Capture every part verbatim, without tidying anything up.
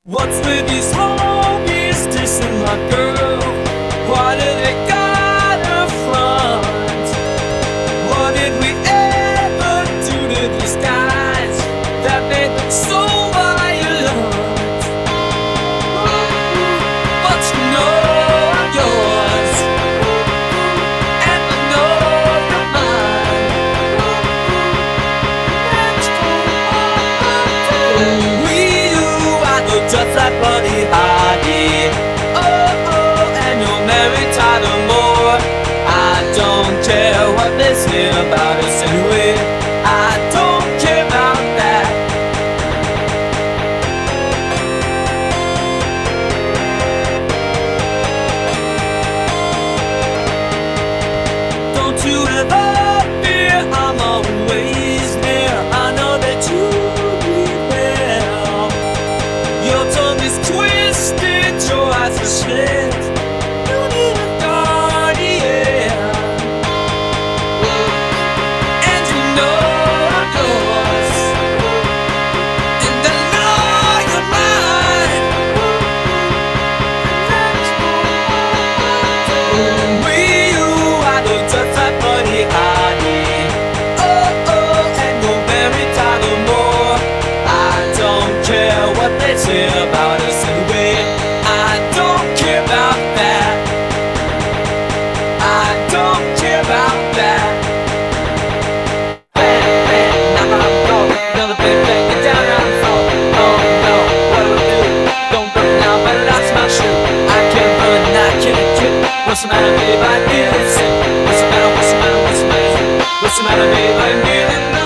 What's with these homies dissing my girl? Why do they gotta front? What did we ever do to these guys that made them so violent? But you know I'm yours, and I know you're mine. We you are the just like Buddy Hardy. Oh, oh, and you're married Tyler Moore. I don't care what they say about us anyway. I don't care about that. Don't you ever fear, I'm always near. I know that you mean well. Your tongue is twisted, your eyes are slit. You need a guardian, and you know I'm yours, and I know you're mine. We you I know just like Buddy Hardy. Oh oh, and you're married Tyler Moore. I don't care what they say about us anyway. I don't care about that. I don't care about that. Bang, bang, now I'm gone. Another big bang, get down, I'm falling. Oh no, what do I do? Don't run now, but I lost my shoe. I can't run, I can't kick. What's the matter, babe? I didn't sing. What's the matter, what's the matter, what's the matter? What's the matter, babe? I didn't know.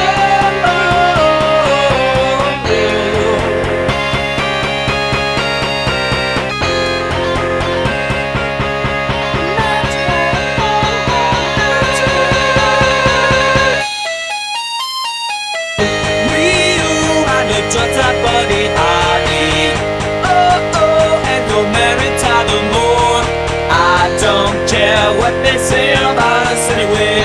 Just like Buddy Hardy. Oh oh, and you're married Tyler Moore. I don't care what they say about us anyway.